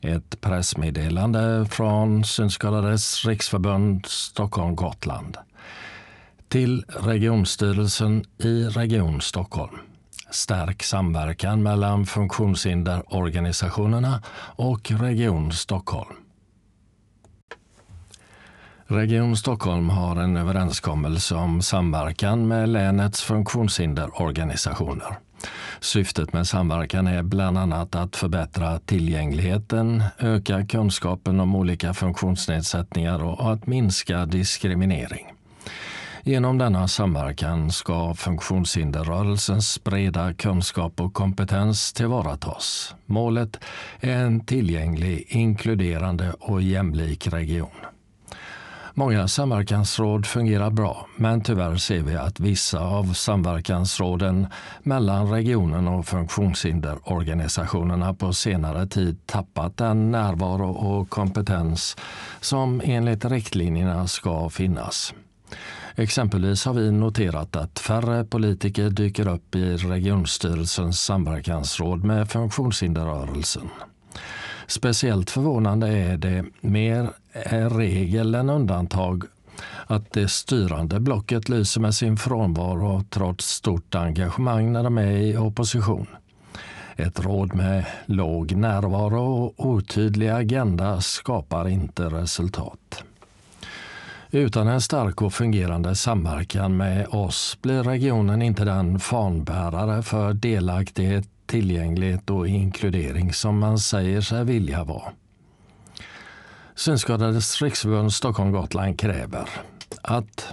Ett pressmeddelande från Synskadades riksförbund Stockholm-Gotland till regionstyrelsen i Region Stockholm. Stärk samverkan mellan funktionshinderorganisationerna och Region Stockholm. Region Stockholm har en överenskommelse om samverkan med länets funktionshinderorganisationer. Syftet med samverkan är bland annat att förbättra tillgängligheten, öka kunskapen om olika funktionsnedsättningar och att minska diskriminering. Genom denna samverkan ska funktionshinderrörelsens breda kunskap och kompetens tillvaratas. Målet är en tillgänglig, inkluderande och jämlik region. Många samverkansråd fungerar bra, men tyvärr ser vi att vissa av samverkansråden mellan regionen och funktionshinderorganisationerna på senare tid tappat den närvaro och kompetens som enligt riktlinjerna ska finnas. Exempelvis har vi noterat att färre politiker dyker upp i regionstyrelsens samverkansråd med funktionshinderrörelsen. Speciellt förvånande är det mer regel än undantag att det styrande blocket lyser med sin frånvaro trots stort engagemang när de är i opposition. Ett råd med låg närvaro och otydlig agenda skapar inte resultat. Utan en stark och fungerande samverkan med oss blir regionen inte den fanbärare för delaktighet, tillgänglighet och inkludering som man säger sig vilja vara. Synskadades riksförbund Stockholm-Gotland kräver att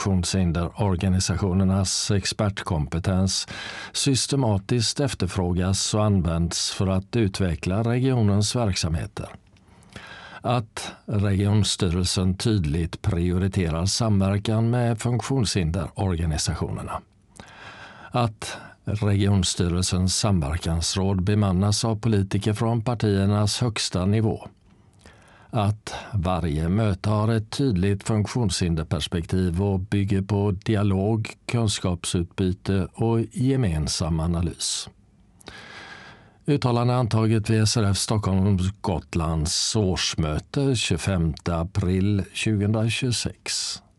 funktionshinderorganisationernas expertkompetens systematiskt efterfrågas och används för att utveckla regionens verksamheter. Att regionstyrelsen tydligt prioriterar samverkan med funktionshinderorganisationerna. Att regionstyrelsens samverkansråd bemannas av politiker från partiernas högsta nivå. Att varje möte har ett tydligt funktionshinderperspektiv och bygger på dialog, kunskapsutbyte och gemensam analys. Uttalande antaget vid SRF Stockholm-Gotlands årsmöte 25 april 2026.